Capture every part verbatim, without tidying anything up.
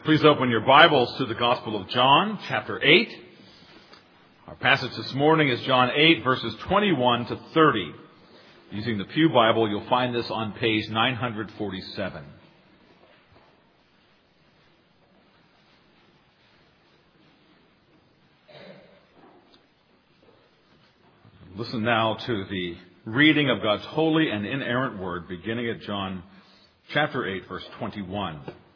Please open your Bibles to the Gospel of John, chapter eight. Our passage this morning is John eight, verses twenty-one to thirty. Using the Pew Bible, you'll find this on page nine forty-seven. Listen now to the reading of God's holy and inerrant word, beginning at John chapter eight, verse twenty-one.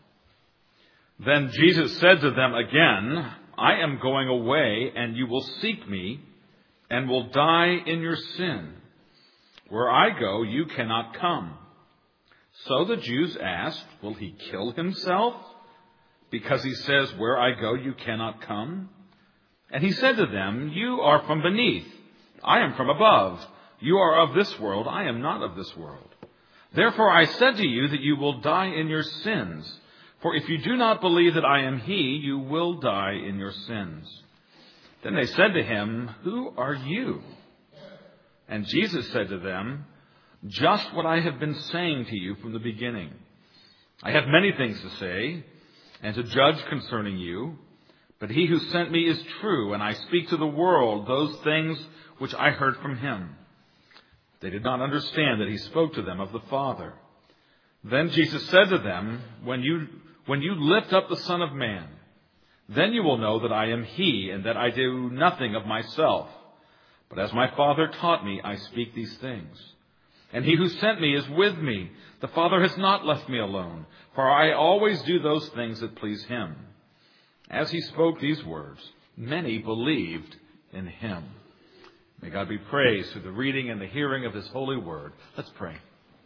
Then Jesus said to them again, I am going away, and you will seek me, and will die in your sin. Where I go, you cannot come. So the Jews asked, will he kill himself? Because he says, where I go, you cannot come? And he said to them, you are from beneath. I am from above. You are of this world. I am not of this world. Therefore I said to you that you will die in your sins. For if you do not believe that I am he, you will die in your sins. Then they said to him, who are you? And Jesus said to them, just what I have been saying to you from the beginning. I have many things to say and to judge concerning you, but he who sent me is true, and I speak to the world those things which I heard from him. They did not understand that he spoke to them of the Father. Then Jesus said to them, when you When you lift up the Son of Man, then you will know that I am he, and that I do nothing of myself. But as my Father taught me, I speak these things. And he who sent me is with me. The Father has not left me alone, for I always do those things that please him. As he spoke these words, many believed in him. May God be praised through the reading and the hearing of his holy word. Let's pray.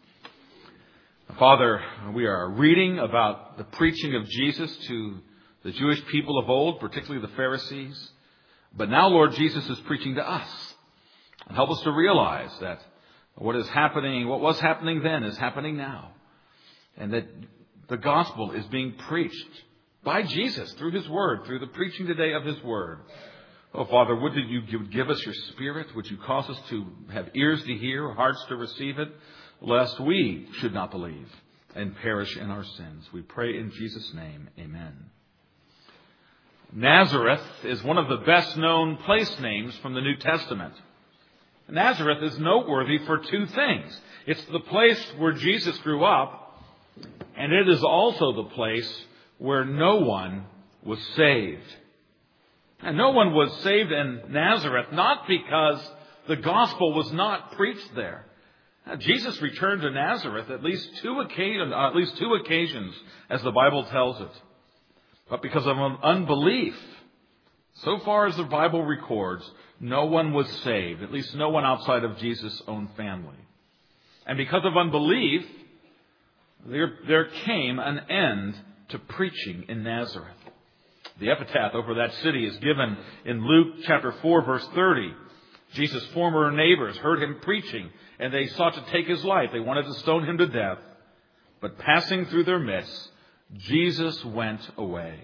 Father, we are reading about the preaching of Jesus to the Jewish people of old, particularly the Pharisees. But now, Lord, Jesus is preaching to us. And help us to realize that what is happening, what was happening then is happening now. And that the gospel is being preached by Jesus through his word, through the preaching today of his word. Oh, Father, would that you would give us your spirit? Would you cause us to have ears to hear, hearts to receive it? Lest we should not believe and perish in our sins. We pray in Jesus' name. Amen. Nazareth is one of the best known place names from the New Testament. Nazareth is noteworthy for two things. It's the place where Jesus grew up, and it is also the place where no one was saved. And no one was saved in Nazareth, not because the gospel was not preached there. Now, Jesus returned to Nazareth at least two occasions, at least two occasions, as the Bible tells it. But because of unbelief, so far as the Bible records, no one was saved, at least no one outside of Jesus' own family. And because of unbelief, there, there came an end to preaching in Nazareth. The epitaph over that city is given in Luke chapter four, verse thirty. Jesus' former neighbors heard him preaching, and they sought to take his life. They wanted to stone him to death. But passing through their midst, Jesus went away.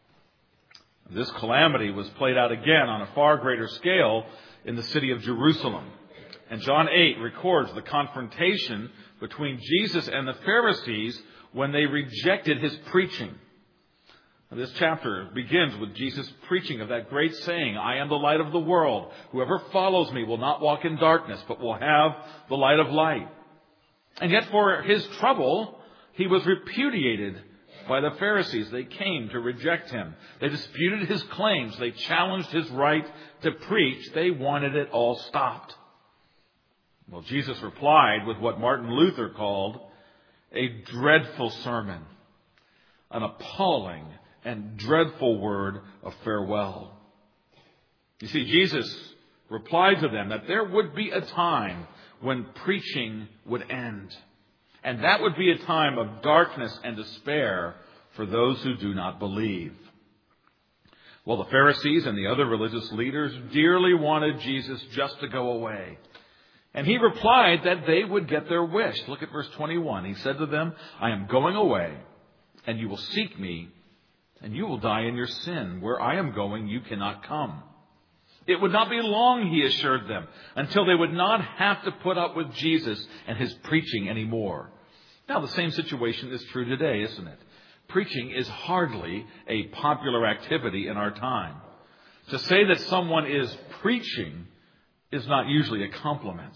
This calamity was played out again on a far greater scale in the city of Jerusalem. And John eight records the confrontation between Jesus and the Pharisees when they rejected his preaching. This chapter begins with Jesus preaching of that great saying, I am the light of the world. Whoever follows me will not walk in darkness, but will have the light of light. And yet for his trouble, he was repudiated by the Pharisees. They came to reject him. They disputed his claims. They challenged his right to preach. They wanted it all stopped. Well, Jesus replied with what Martin Luther called a dreadful sermon, an appalling and dreadful word of farewell. You see, Jesus replied to them that there would be a time when preaching would end. And that would be a time of darkness and despair for those who do not believe. Well, the Pharisees and the other religious leaders dearly wanted Jesus just to go away. And he replied that they would get their wish. Look at verse twenty-one. He said to them, I am going away, and you will seek me, and you will die in your sin. Where I am going, you cannot come. It would not be long, he assured them, until they would not have to put up with Jesus and his preaching anymore. Now, the same situation is true today, isn't it? preaching is hardly a popular activity in our time. To say that someone is preaching is not usually a compliment.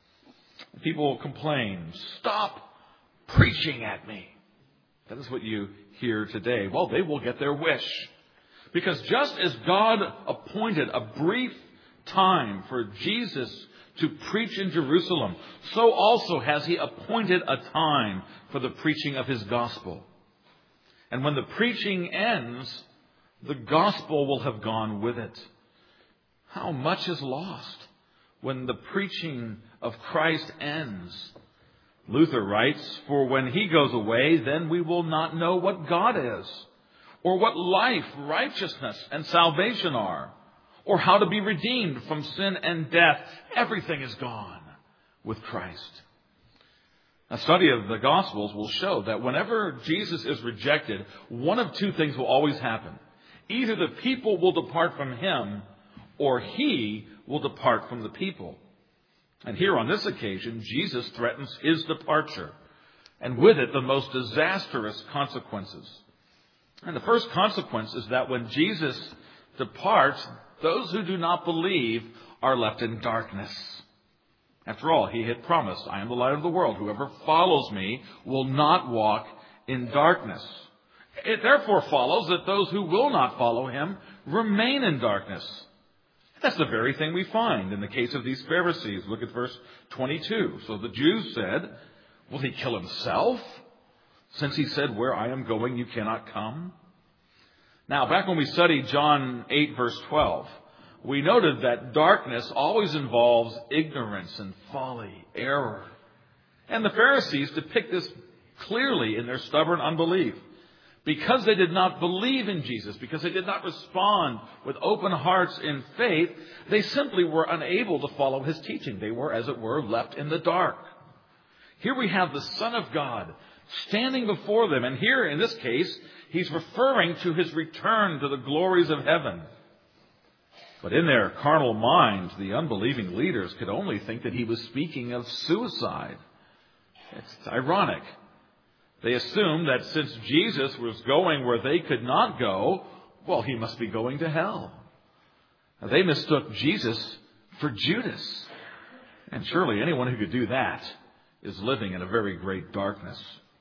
People complain, "Stop preaching at me." That is what you hear today. Well, they will get their wish. Because just as God appointed a brief time for Jesus to preach in Jerusalem, so also has He appointed a time for the preaching of His gospel. And when the preaching ends, the gospel will have gone with it. How much is lost when the preaching of Christ ends? Luther writes, "For when He goes away, then we will not know what God is, or what life, righteousness, and salvation are, or how to be redeemed from sin and death." Everything is gone with Christ. A study of the Gospels will show that whenever Jesus is rejected, one of two things will always happen. Either the people will depart from Him, or He will depart from the people. And here on this occasion, Jesus threatens His departure, and with it the most disastrous consequences. And the first consequence is that when Jesus departs, those who do not believe are left in darkness. After all, He had promised, "I am the light of the world. Whoever follows me will not walk in darkness." It therefore follows that those who will not follow Him remain in darkness. That's the very thing we find in the case of these Pharisees. Look at verse twenty-two. "So the Jews said, 'Will He kill Himself, since He said, "Where I am going, you cannot come"?'" Now, back when we studied John eight, verse twelve, we noted that darkness always involves ignorance and folly, error. And the Pharisees depict this clearly in their stubborn unbelief. Because they did not believe in Jesus, because they did not respond with open hearts in faith, they simply were unable to follow His teaching. They were, as it were, left in the dark. Here we have the Son of God standing before them. And here, in this case, He's referring to His return to the glories of heaven. But in their carnal minds, the unbelieving leaders could only think that He was speaking of suicide. It's ironic. They assumed that since Jesus was going where they could not go, well, He must be going to hell. Now, they mistook Jesus for Judas. And surely anyone who could do that is living in a very great darkness.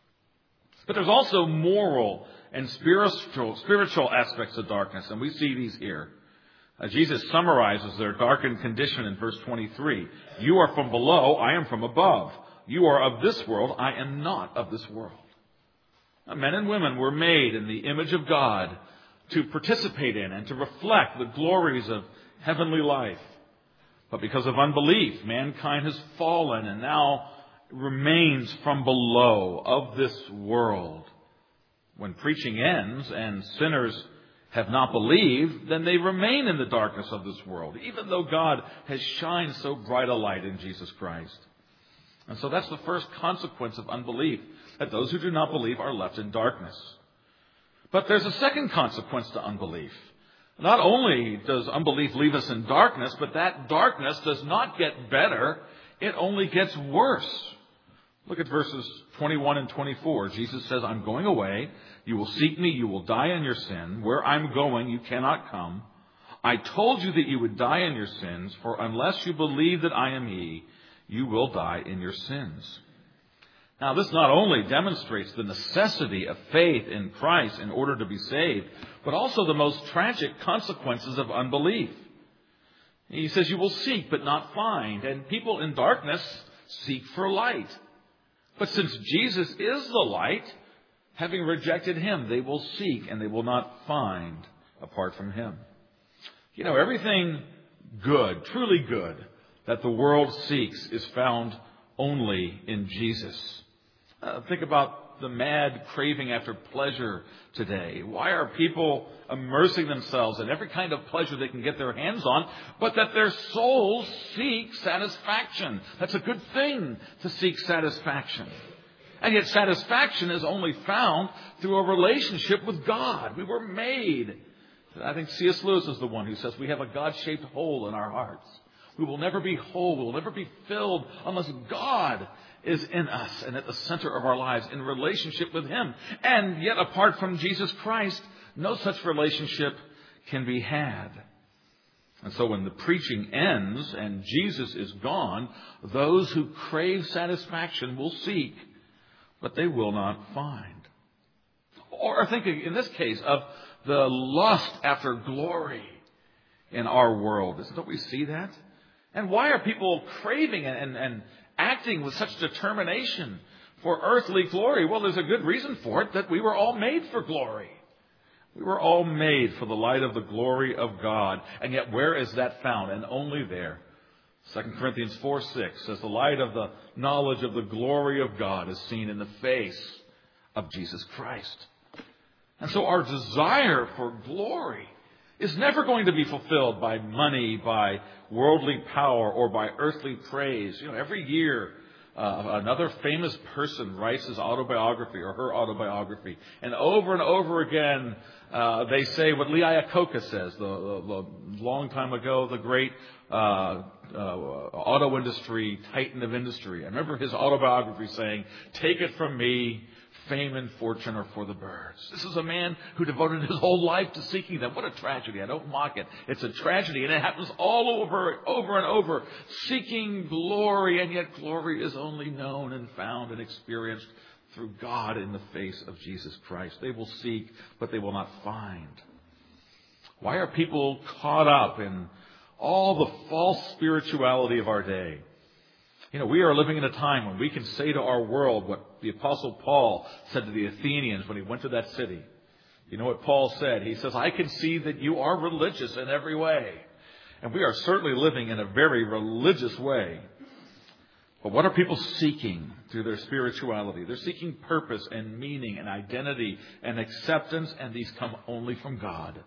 But there's also moral and spiritual, spiritual aspects of darkness, and we see these here. Uh, Jesus summarizes their darkened condition in verse twenty-three. "You are from below, I am from above. You are of this world, I am not of this world." Now, men and women were made in the image of God to participate in and to reflect the glories of heavenly life. But because of unbelief, mankind has fallen and now remains from below of this world. When preaching ends and sinners have not believed, then they remain in the darkness of this world, even though God has shined so bright a light in Jesus Christ. And so that's the first consequence of unbelief, that those who do not believe are left in darkness. But there's a second consequence to unbelief. Not only does unbelief leave us in darkness, but that darkness does not get better, it only gets worse. Look at verses twenty-one and twenty-four. Jesus says, "I'm going away. You will seek me. You will die in your sin. Where I'm going, you cannot come. I told you that you would die in your sins, for unless you believe that I am He, you will die in your sins." Now, this not only demonstrates the necessity of faith in Christ in order to be saved, but also the most tragic consequences of unbelief. He says, "You will seek but not find." And people in darkness seek for light. But since Jesus is the light, having rejected Him, they will seek and they will not find apart from Him. You know, everything good, truly good, that the world seeks is found only in Jesus. Uh, think about the mad craving after pleasure today. Why are people immersing themselves in every kind of pleasure they can get their hands on, but that their souls seek satisfaction? That's a good thing to seek satisfaction. And yet satisfaction is only found through a relationship with God. We were made. I think C S Lewis is the one who says we have a God-shaped hole in our hearts. We will never be whole. We will never be filled unless God is in us and at the center of our lives in relationship with Him. And yet, apart from Jesus Christ, no such relationship can be had. And so when the preaching ends and Jesus is gone, those who crave satisfaction will seek, but they will not find. Or think in this case of the lust after glory in our world. Isn't we see that? And why are people craving and, and, and acting with such determination for earthly glory? Well, there's a good reason for it, that we were all made for glory. We were all made for the light of the glory of God. And yet where is that found? And only there. Second Corinthians four six says the light of the knowledge of the glory of God is seen in the face of Jesus Christ. And so our desire for glory is never going to be fulfilled by money, by worldly power, or by earthly praise. You know, every year uh, another famous person writes his autobiography or her autobiography, and over and over again uh, they say what Lee Iacocca says, the, the, the long time ago, the great uh, uh, auto industry titan of industry. I remember his autobiography saying, "Take it from me, fame and fortune are for the birds." This is a man who devoted his whole life to seeking them. What a tragedy. I don't mock it. It's a tragedy, and it happens all over, over and over. Seeking glory, and yet glory is only known and found and experienced through God in the face of Jesus Christ. They will seek, but they will not find. Why are people caught up in all the false spirituality of our day? You know, we are living in a time when we can say to our world what the Apostle Paul said to the Athenians when he went to that city. You know what Paul said? He says, "I can see that you are religious in every way." And we are certainly living in a very religious way. But what are people seeking through their spirituality? They're seeking purpose and meaning and identity and acceptance, and these come only from God.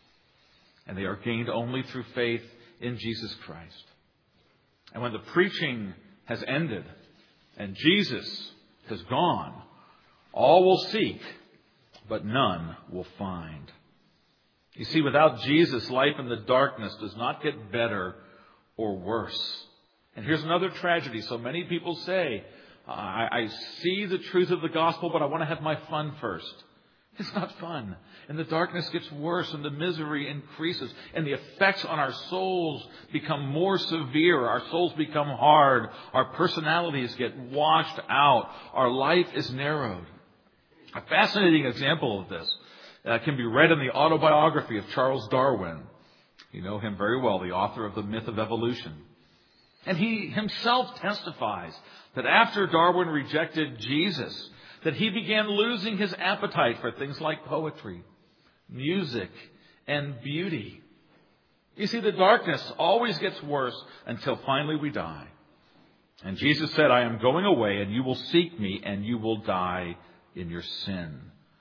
And they are gained only through faith in Jesus Christ. And when the preaching has ended and Jesus has gone, all will seek, but none will find. You see, without Jesus, life in the darkness does not get better or worse. And here's another tragedy. So many people say, I, I see the truth of the gospel, but I want to have my fun first. It's not fun. And the darkness gets worse and the misery increases and the effects on our souls become more severe. Our souls become hard. Our personalities get washed out. Our life is narrowed. A fascinating example of this uh, can be read in the autobiography of Charles Darwin. You know him very well, the author of The Myth of Evolution. And he himself testifies that after Darwin rejected Jesus, that he began losing his appetite for things like poetry, music, and beauty. You see, the darkness always gets worse until finally we die. And Jesus said, "I am going away, and you will seek me, and you will die in your sin."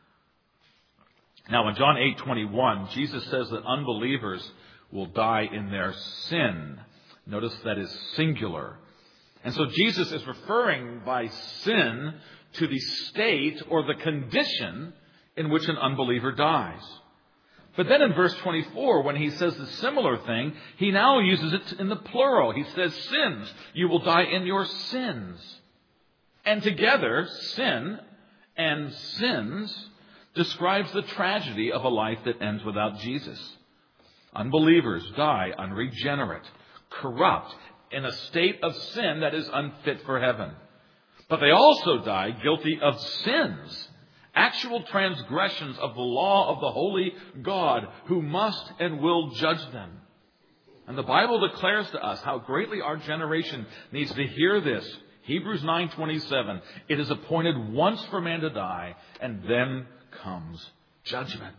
Now, in John eight twenty-one, Jesus says that unbelievers will die in their sin. Notice that is singular. And so Jesus is referring by sin to the state or the condition in which an unbeliever dies. But then in verse twenty-four, when he says the similar thing, he now uses it in the plural. He says, "Sins, you will die in your sins." And together, sin and sins describes the tragedy of a life that ends without Jesus. Unbelievers die unregenerate, corrupt, in a state of sin that is unfit for heaven. But they also die guilty of sins, actual transgressions of the law of the holy God, who must and will judge them. And the Bible declares to us how greatly our generation needs to hear this. Hebrews nine twenty-seven, "It is appointed once for man to die, and then comes judgment."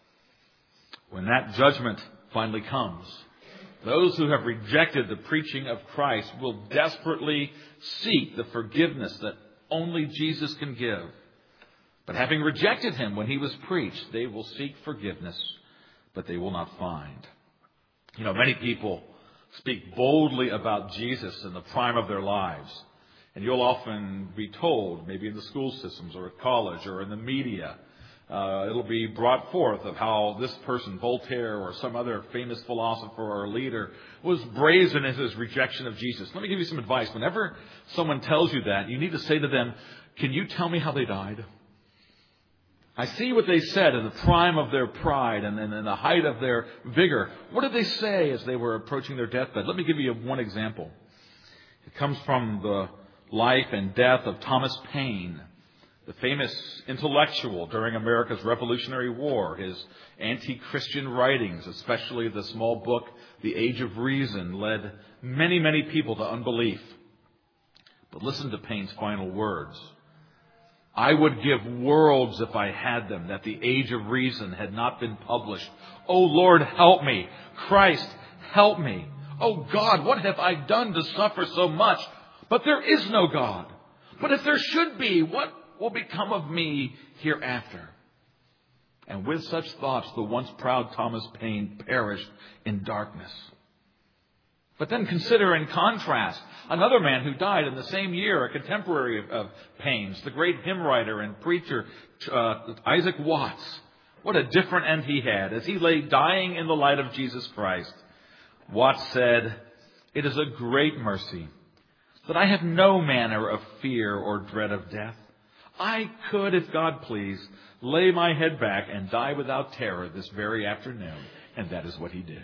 When that judgment finally comes, those who have rejected the preaching of Christ will desperately seek the forgiveness that only Jesus can give. But having rejected him when he was preached, they will seek forgiveness, but they will not find. You know, many people speak boldly about Jesus in the prime of their lives. And you'll often be told, maybe in the school systems or at college or in the media, Uh, it'll be brought forth of how this person, Voltaire or some other famous philosopher or leader, was brazen in his rejection of Jesus. Let me give you some advice. Whenever someone tells you that, you need to say to them, can you tell me how they died? I see what they said in the prime of their pride and in the height of their vigor. What did they say as they were approaching their deathbed? Let me give you one example. It comes from the life and death of Thomas Paine, the famous intellectual during America's Revolutionary War. His anti-Christian writings, especially the small book, The Age of Reason, led many, many people to unbelief. But listen to Paine's final words. I would give worlds if I had them, that the Age of Reason had not been published. Oh Lord, help me. Christ, help me. Oh God, what have I done to suffer so much? But there is no God. But if there should be, what will become of me hereafter? And with such thoughts, the once proud Thomas Paine perished in darkness. But then consider in contrast another man who died in the same year, a contemporary of, of Paine's, the great hymn writer and preacher uh, Isaac Watts. What a different end he had. As he lay dying in the light of Jesus Christ, Watts said, "It is a great mercy that I have no manner of fear or dread of death. I could, if God please, lay my head back and die without terror this very afternoon." And that is what he did.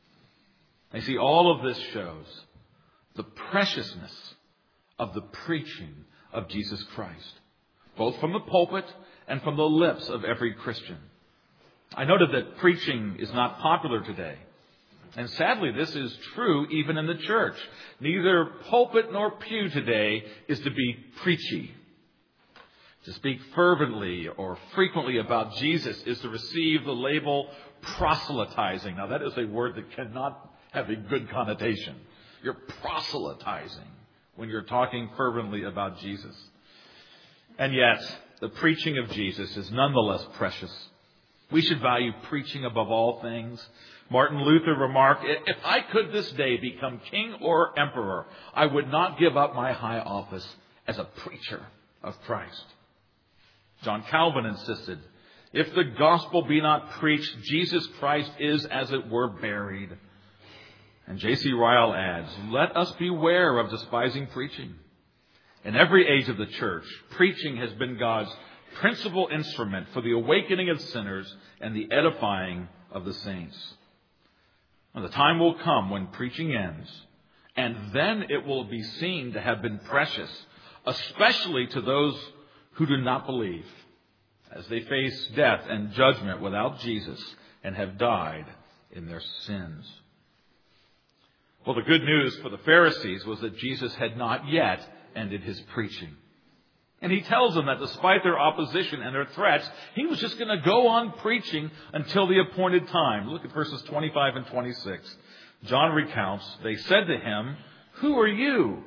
I see all of this shows the preciousness of the preaching of Jesus Christ, both from the pulpit and from the lips of every Christian. I noted that preaching is not popular today. And sadly, this is true even in the church. Neither pulpit nor pew today is to be preachy. To speak fervently or frequently about Jesus is to receive the label proselytizing. Now, that is a word that cannot have a good connotation. You're proselytizing when you're talking fervently about Jesus. And yet, the preaching of Jesus is nonetheless precious. We should value preaching above all things. Martin Luther remarked, "If I could this day become king or emperor, I would not give up my high office as a preacher of Christ." John Calvin insisted, "If the gospel be not preached, Jesus Christ is, as it were, buried." And J C Ryle adds, "Let us beware of despising preaching." In every age of the church, preaching has been God's principal instrument for the awakening of sinners and the edifying of the saints. And the time will come when preaching ends, and then it will be seen to have been precious, especially to those who do not believe, as they face death and judgment without Jesus and have died in their sins. Well, the good news for the Pharisees was that Jesus had not yet ended his preaching. And he tells them that despite their opposition and their threats, he was just going to go on preaching until the appointed time. Look at verses twenty-five and twenty-six. John recounts, "They said to him, 'Who are you?'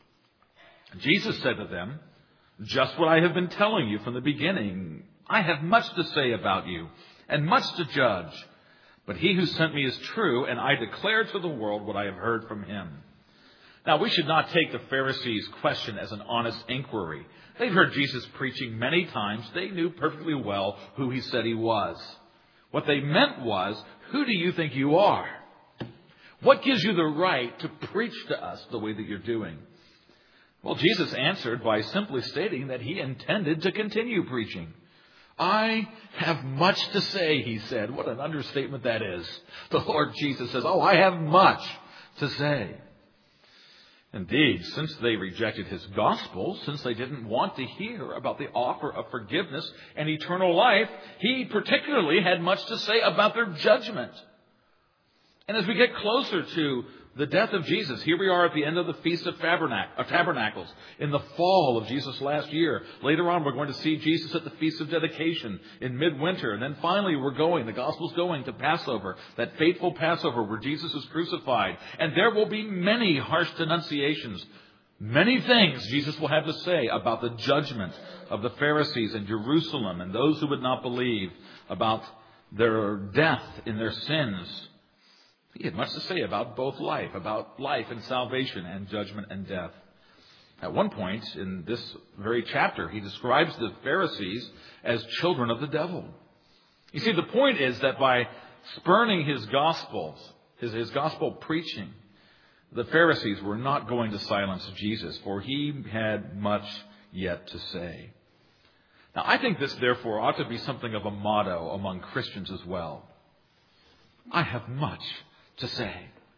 Jesus said to them, 'Just what I have been telling you from the beginning. I have much to say about you and much to judge. But he who sent me is true, and I declare to the world what I have heard from him.'" Now, we should not take the Pharisees' question as an honest inquiry. They'd heard Jesus preaching many times. They knew perfectly well who he said he was. What they meant was, who do you think you are? What gives you the right to preach to us the way that you're doing? Well, Jesus answered by simply stating that he intended to continue preaching. "I have much to say," he said. What an understatement that is. The Lord Jesus says, "Oh, I have much to say." Indeed, since they rejected his gospel, since they didn't want to hear about the offer of forgiveness and eternal life, he particularly had much to say about their judgment. And as we get closer to the death of Jesus, here we are at the end of the Feast of Tabernacles, in the fall of Jesus' last year. Later on, we're going to see Jesus at the Feast of Dedication in midwinter. And then finally, we're going, the Gospel's going to Passover, that fateful Passover where Jesus is crucified. And there will be many harsh denunciations, many things Jesus will have to say about the judgment of the Pharisees in Jerusalem and those who would not believe, about their death in their sins. He had much to say about both life, about life and salvation and judgment and death. At one point in this very chapter, he describes the Pharisees as children of the devil. You see, the point is that by spurning his gospels, his, his gospel preaching, the Pharisees were not going to silence Jesus, for he had much yet to say. Now, I think this, therefore, ought to be something of a motto among Christians as well. I have much to say.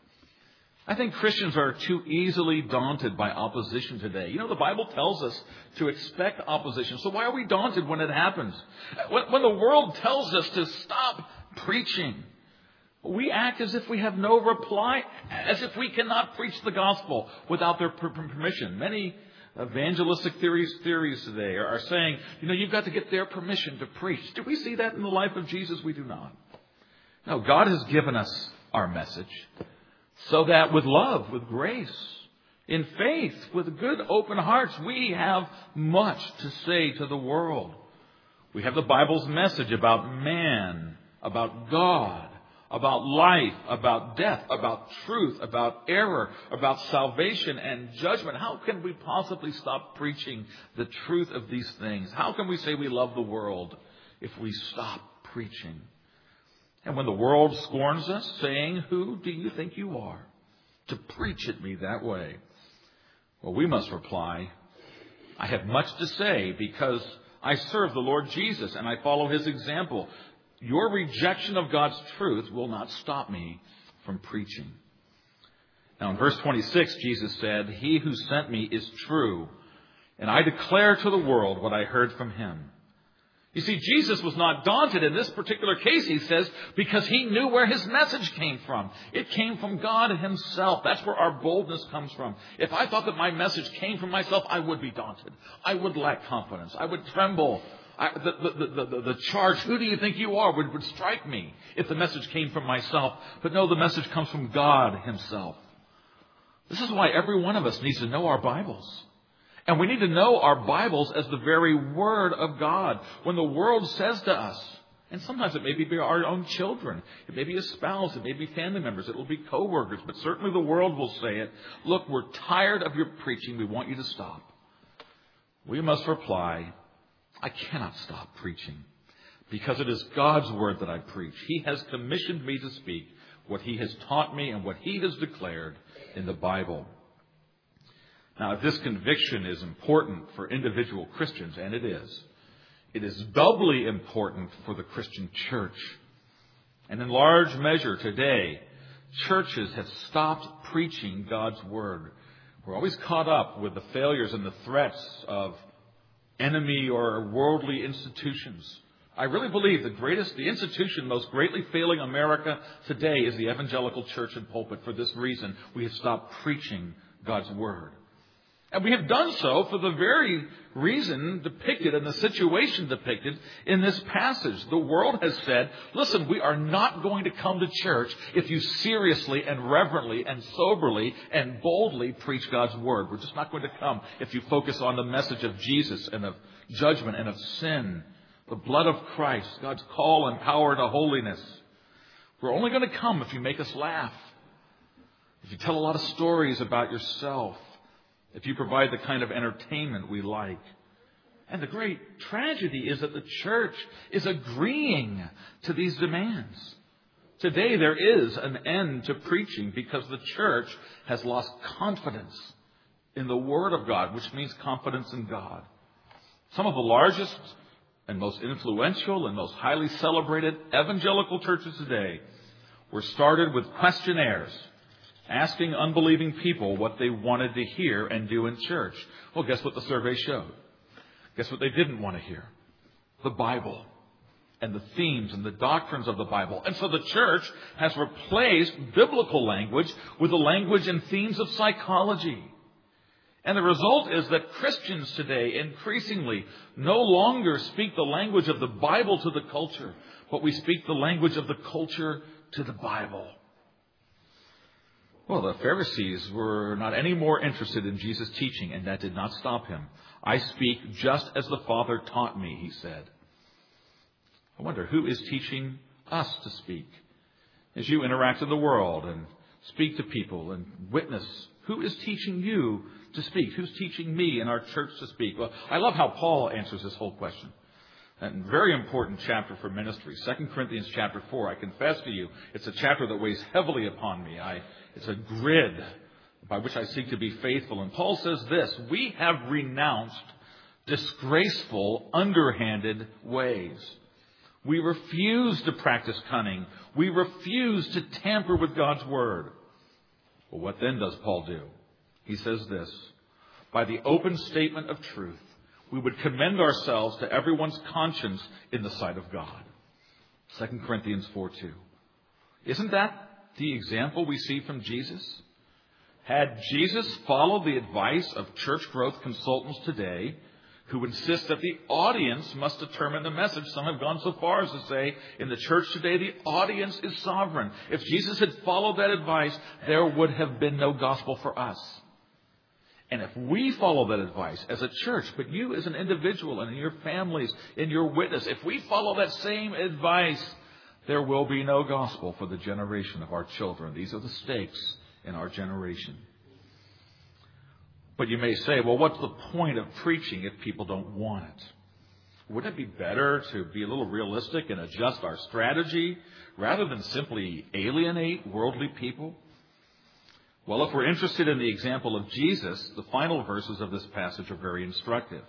I think Christians are too easily daunted by opposition today. You know, the Bible tells us to expect opposition. So why are we daunted when it happens? When, when the world tells us to stop preaching, we act as if we have no reply, as if we cannot preach the gospel without their permission. Many evangelistic theories, theories today are saying, you know, you've got to get their permission to preach. Do we see that in the life of Jesus? We do not. No, God has given us our message so that with love, with grace, in faith, with good open hearts, we have much to say to the world. We have the Bible's message about man, about God, about life, about death, about truth, about error, about salvation and judgment. How can we possibly stop preaching the truth of these things? How can we say we love the world if we stop preaching? And when the world scorns us, saying, "Who do you think you are to preach at me that way?" Well, we must reply, "I have much to say because I serve the Lord Jesus and I follow his example. Your rejection of God's truth will not stop me from preaching." Now in verse twenty-six, Jesus said, "He who sent me is true, and I declare to the world what I heard from him." You see, Jesus was not daunted in this particular case, he says, because he knew where his message came from. It came from God himself. That's where our boldness comes from. If I thought that my message came from myself, I would be daunted. I would lack confidence. I would tremble. I, the, the, the, the, the charge, "Who do you think you are?" would, would strike me if the message came from myself. But no, the message comes from God himself. This is why every one of us needs to know our Bibles. And we need to know our Bibles as the very Word of God. When the world says to us, and sometimes it may be our own children, it may be a spouse, it may be family members, it will be co-workers, but certainly the world will say it, "Look, we're tired of your preaching, we want you to stop." We must reply, "I cannot stop preaching because it is God's Word that I preach. He has commissioned me to speak what he has taught me and what he has declared in the Bible." Now, if this conviction is important for individual Christians, and it is, it is doubly important for the Christian church. And in large measure today, churches have stopped preaching God's Word. We're always caught up with the failures and the threats of enemy or worldly institutions. I really believe the greatest, the institution most greatly failing America today is the evangelical church and pulpit. For this reason, we have stopped preaching God's Word. And we have done so for the very reason depicted and the situation depicted in this passage. The world has said, "Listen, we are not going to come to church if you seriously and reverently and soberly and boldly preach God's Word. We're just not going to come if you focus on the message of Jesus and of judgment and of sin, the blood of Christ, God's call and power to holiness. We're only going to come if you make us laugh, if you tell a lot of stories about yourself, if you provide the kind of entertainment we like." And the great tragedy is that the church is agreeing to these demands. Today there is an end to preaching because the church has lost confidence in the Word of God, which means confidence in God. Some of the largest and most influential and most highly celebrated evangelical churches today were started with questionnaires, asking unbelieving people what they wanted to hear and do in church. Well, guess what the survey showed? Guess what they didn't want to hear? The Bible and the themes and the doctrines of the Bible. And so the church has replaced biblical language with the language and themes of psychology. And the result is that Christians today increasingly no longer speak the language of the Bible to the culture, but we speak the language of the culture to the Bible. Well, the Pharisees were not any more interested in Jesus' teaching, and that did not stop him. "I speak just as the Father taught me," he said. I wonder, who is teaching us to speak? As you interact in the world and speak to people and witness Who is teaching you to speak? Who's teaching me in our church to speak? Well, I love how Paul answers this whole question. And very important chapter for ministry. Second Corinthians chapter four. I confess to you, it's a chapter that weighs heavily upon me. I, it's a grid by which I seek to be faithful. And Paul says this: we have renounced disgraceful, underhanded ways. We refuse to practice cunning. We refuse to tamper with God's word. Well, what then does Paul do? He says this: by the open statement of truth, we would commend ourselves to everyone's conscience in the sight of God. Second Corinthians four two. Isn't that the example we see from Jesus? Had Jesus followed the advice of church growth consultants today, who insist that the audience must determine the message. Some have gone so far as to say, in the church today, the audience is sovereign. If Jesus had followed that advice, there would have been no gospel for us. And if we follow that advice as a church, but you as an individual and in your families, in your witness, if we follow that same advice, there will be no gospel for the generation of our children. These are the stakes in our generation. But you may say, well, what's the point of preaching if people don't want it? Wouldn't it be better to be a little realistic and adjust our strategy rather than simply alienate worldly people? Well, if we're interested in the example of Jesus, the final verses of this passage are very instructive.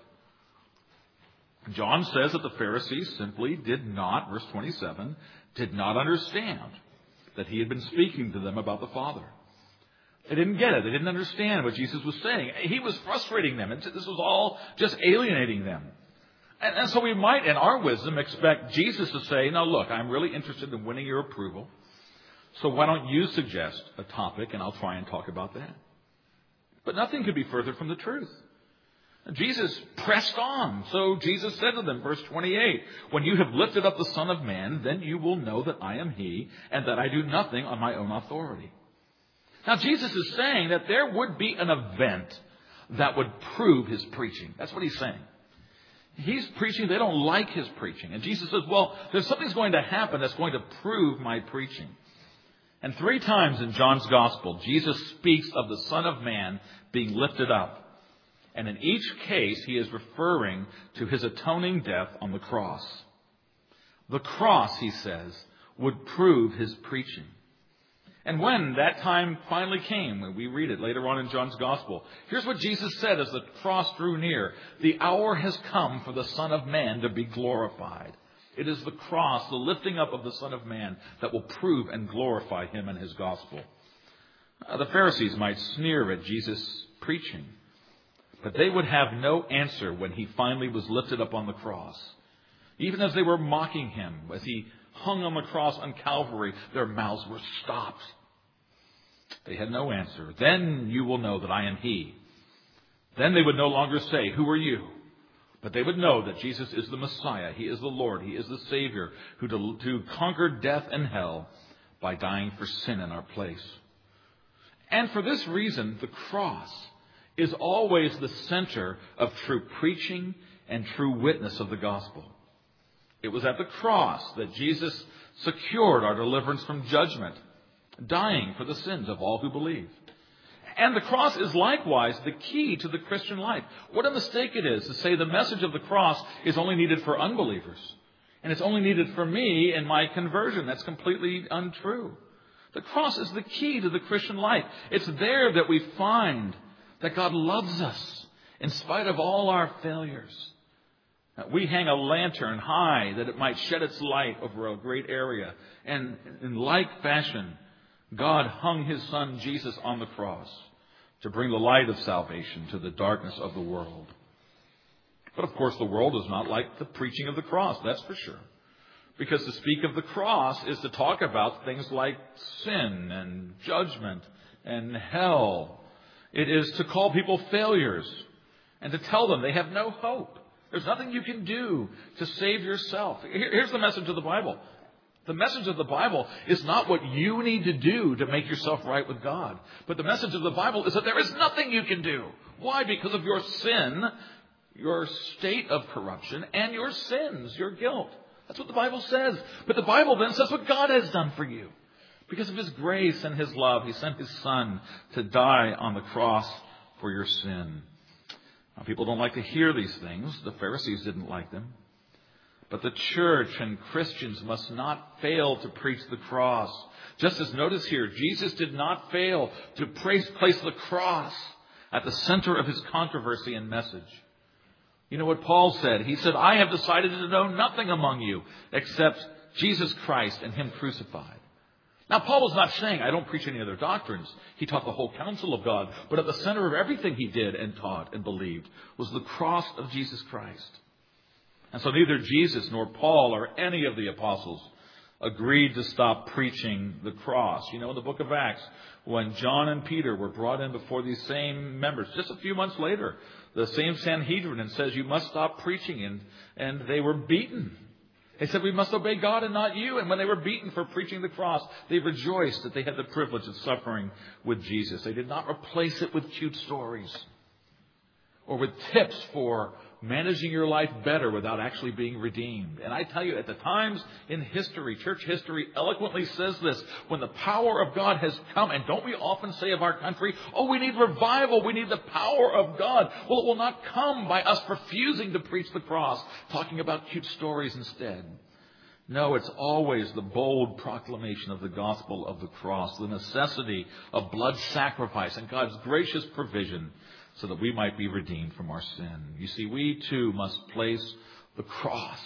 John says that the Pharisees simply did not, verse twenty-seven, did not understand that he had been speaking to them about the Father. They didn't get it. They didn't understand what Jesus was saying. He was frustrating them. This was all just alienating them. And, and so we might, in our wisdom, expect Jesus to say, now look, I'm really interested in winning your approval. So why don't you suggest a topic and I'll try and talk about that? But nothing could be further from the truth. Jesus pressed on. So Jesus said to them, verse twenty-eight, when you have lifted up the Son of Man, then you will know that I am he and that I do nothing on my own authority. Now Jesus is saying that there would be an event that would prove his preaching. That's what he's saying. He's preaching, they don't like his preaching. And Jesus says, well, there's something's going to happen that's going to prove my preaching. And three times in John's Gospel, Jesus speaks of the Son of Man being lifted up. And in each case, he is referring to his atoning death on the cross. The cross, he says, would prove his preaching. And when that time finally came, when we read it later on in John's Gospel, here's what Jesus said as the cross drew near. The hour has come for the Son of Man to be glorified. It is the cross, the lifting up of the Son of Man, that will prove and glorify him and his gospel. Uh, the Pharisees might sneer at Jesus' preaching, but they would have no answer when he finally was lifted up on the cross. Even as they were mocking him, as he hung on the cross on Calvary, their mouths were stopped. They had no answer. Then you will know that I am he. Then they would no longer say, who are you? But they would know that Jesus is the Messiah. He is the Lord. He is the Savior who to, to conquered death and hell by dying for sin in our place. And for this reason, the cross is always the center of true preaching and true witness of the gospel. It was at the cross that Jesus secured our deliverance from judgment, dying for the sins of all who believe. And the cross is likewise the key to the Christian life. What a mistake it is to say the message of the cross is only needed for unbelievers. And it's only needed for me in my conversion. That's completely untrue. The cross is the key to the Christian life. It's there that we find that God loves us in spite of all our failures. We hang a lantern high that it might shed its light over a great area. And in like fashion, God hung his Son Jesus on the cross to bring the light of salvation to the darkness of the world. But of course, the world is not like the preaching of the cross, that's for sure. Because to speak of the cross is to talk about things like sin and judgment and hell. It is to call people failures and to tell them they have no hope. There's nothing you can do to save yourself. Here's the message of the Bible. The message of the Bible is not what you need to do to make yourself right with God. But the message of the Bible is that there is nothing you can do. Why? Because of your sin, your state of corruption, and your sins, your guilt. That's what the Bible says. But the Bible then says what God has done for you. Because of His grace and His love, He sent His Son to die on the cross for your sin. Now, people don't like to hear these things. The Pharisees didn't like them. But the church and Christians must not fail to preach the cross. Just as notice here, Jesus did not fail to place the cross at the center of His controversy and message. You know what Paul said? He said, I have decided to know nothing among you except Jesus Christ and Him crucified. Now, Paul was not saying, I don't preach any other doctrines. He taught the whole counsel of God. But at the center of everything he did and taught and believed was the cross of Jesus Christ. And so neither Jesus nor Paul or any of the apostles agreed to stop preaching the cross. You know, in the book of Acts, when John and Peter were brought in before these same members, just a few months later, the same Sanhedrin, and says, you must stop preaching. And, and they were beaten. They said, we must obey God and not you. And when they were beaten for preaching the cross, they rejoiced that they had the privilege of suffering with Jesus. They did not replace it with cute stories or with tips for managing your life better without actually being redeemed. And I tell you, at the times in history, church history eloquently says this, when the power of God has come, and don't we often say of our country, oh, we need revival, we need the power of God. Well, it will not come by us refusing to preach the cross, talking about cute stories instead. No, it's always the bold proclamation of the gospel of the cross, the necessity of blood sacrifice and God's gracious provision so that we might be redeemed from our sin. You see, we too must place the cross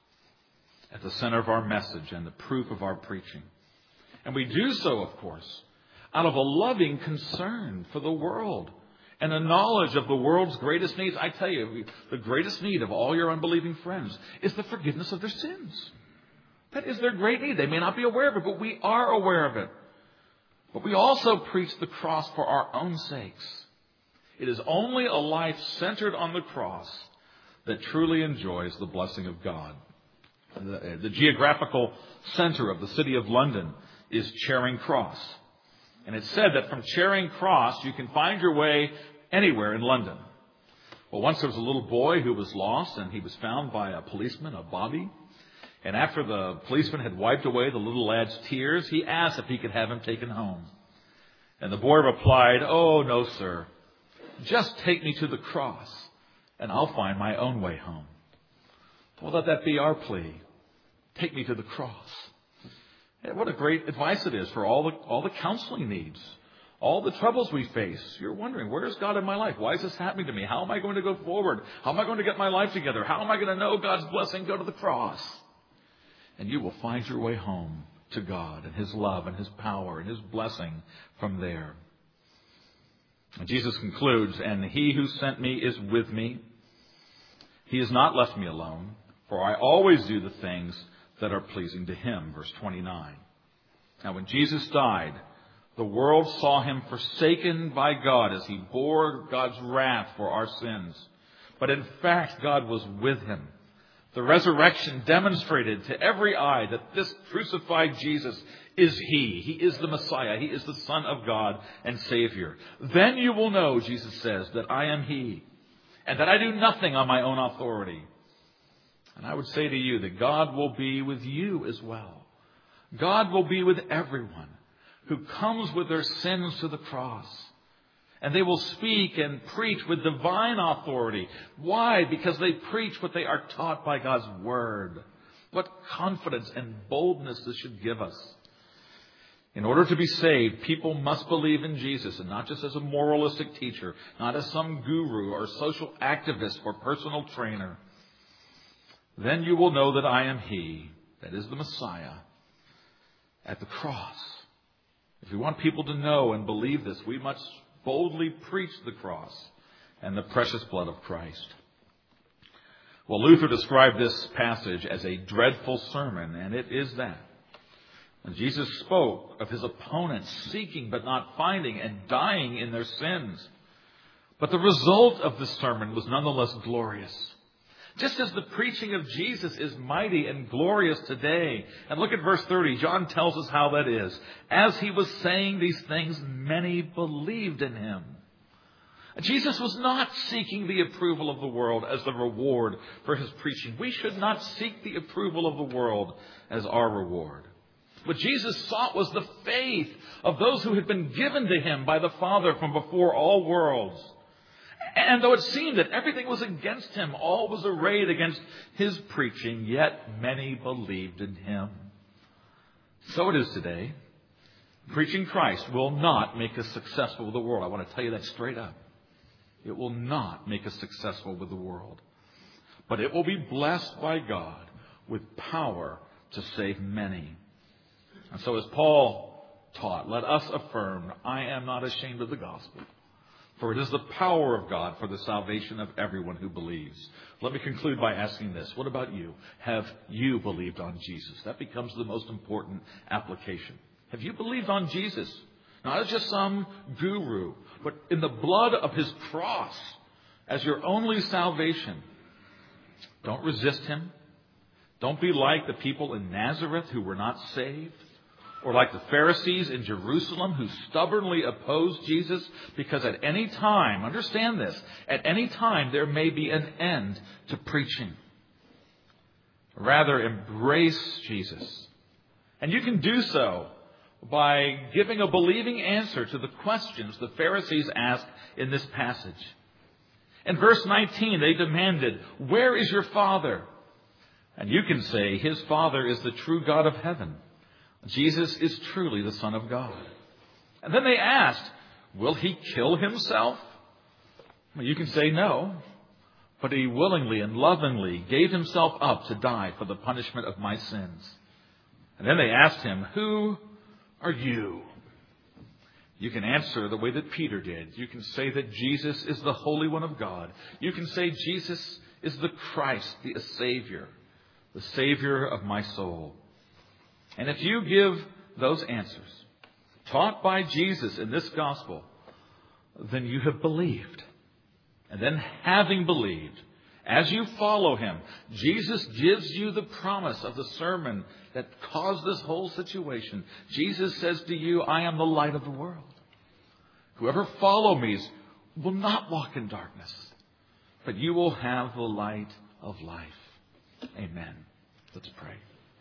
at the center of our message and the proof of our preaching. And we do so, of course, out of a loving concern for the world and a knowledge of the world's greatest needs. I tell you, the greatest need of all your unbelieving friends is the forgiveness of their sins. That is their great need. They may not be aware of it, but we are aware of it. But we also preach the cross for our own sakes. It is only a life centered on the cross that truly enjoys the blessing of God. The, the geographical center of the city of London is Charing Cross. And it's said that from Charing Cross, you can find your way anywhere in London. Well, once there was a little boy who was lost, and he was found by a policeman, a bobby. And after the policeman had wiped away the little lad's tears, he asked if he could have him taken home. And the boy replied, oh, no, sir. Just take me to the cross, and I'll find my own way home. Well, let that be our plea. Take me to the cross. And what a great advice it is for all the, all the counseling needs, all the troubles we face. You're wondering, where is God in my life? Why is this happening to me? How am I going to go forward? How am I going to get my life together? How am I going to know God's blessing? Go to the cross. And you will find your way home to God and His love and His power and His blessing from there. And Jesus concludes, and He who sent me is with me. He has not left me alone, for I always do the things that are pleasing to Him. Verse twenty-nine. Now when Jesus died, the world saw Him forsaken by God as He bore God's wrath for our sins. But in fact, God was with Him. The resurrection demonstrated to every eye that this crucified Jesus is He. He is the Messiah. He is the Son of God and Savior. Then you will know, Jesus says, that I am He, and that I do nothing on my own authority. And I would say to you that God will be with you as well. God will be with everyone who comes with their sins to the cross. And they will speak and preach with divine authority. Why? Because they preach what they are taught by God's Word. What confidence and boldness this should give us. In order to be saved, people must believe in Jesus, and not just as a moralistic teacher, not as some guru or social activist or personal trainer. Then you will know that I am He, that is the Messiah, at the cross. If we want people to know and believe this, we must boldly preach the cross and the precious blood of Christ. Well, Luther described this passage as a dreadful sermon, and it is that. And Jesus spoke of His opponents seeking but not finding and dying in their sins. But the result of this sermon was nonetheless glorious. Just as the preaching of Jesus is mighty and glorious today. And look at verse thirty. John tells us how that is. As He was saying these things, many believed in Him. Jesus was not seeking the approval of the world as the reward for His preaching. We should not seek the approval of the world as our reward. What Jesus sought was the faith of those who had been given to him by the Father from before all worlds. And though it seemed that everything was against him, all was arrayed against his preaching, yet many believed in him. So it is today. Preaching Christ will not make us successful with the world. I want to tell you that straight up. It will not make us successful with the world. But it will be blessed by God with power to save many. And so as Paul taught, let us affirm, I am not ashamed of the gospel, for it is the power of God for the salvation of everyone who believes. Let me conclude by asking this. What about you? Have you believed on Jesus? That becomes the most important application. Have you believed on Jesus? Not as just some guru, but in the blood of his cross as your only salvation. Don't resist him. Don't be like the people in Nazareth who were not saved, or like the Pharisees in Jerusalem who stubbornly opposed Jesus, because at any time, understand this, at any time there may be an end to preaching. Rather, embrace Jesus. And you can do so by giving a believing answer to the questions the Pharisees asked in this passage. In verse nineteen, they demanded, "Where is your Father?" And you can say, his Father is the true God of heaven. Jesus is truly the Son of God. And then they asked, will he kill himself? Well, you can say no, but he willingly and lovingly gave himself up to die for the punishment of my sins. And then they asked him, who are you? You can answer the way that Peter did. You can say that Jesus is the Holy One of God. You can say Jesus is the Christ, the Savior, the Savior of my soul. And if you give those answers, taught by Jesus in this gospel, then you have believed. And then having believed, as you follow him, Jesus gives you the promise of the sermon that caused this whole situation. Jesus says to you, I am the light of the world. Whoever follows me will not walk in darkness, but you will have the light of life. Amen. Let's pray.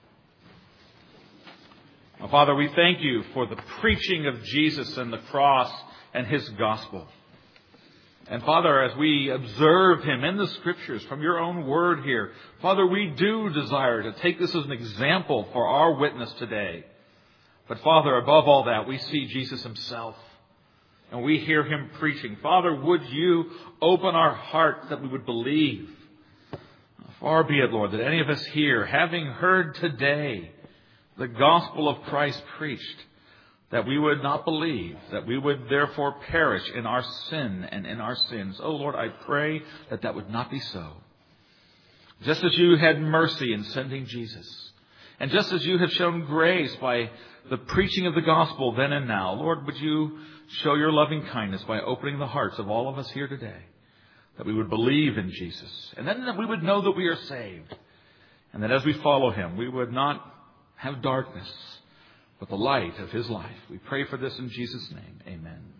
Oh, Father, we thank you for the preaching of Jesus and the cross and his gospel. And Father, as we observe him in the scriptures from your own word here, Father, we do desire to take this as an example for our witness today. But Father, above all that, we see Jesus himself and we hear him preaching. Father, would you open our hearts that we would believe? Far be it, Lord, that any of us here, having heard today the gospel of Christ preached, that we would not believe, that we would therefore perish in our sin and in our sins. Oh, Lord, I pray that that would not be so. Just as you had mercy in sending Jesus, and just as you have shown grace by the preaching of the gospel then and now, Lord, would you show your loving kindness by opening the hearts of all of us here today, that we would believe in Jesus, and then that we would know that we are saved, and that as we follow him, we would not have darkness, but the light of his life. We pray for this in Jesus' name. Amen.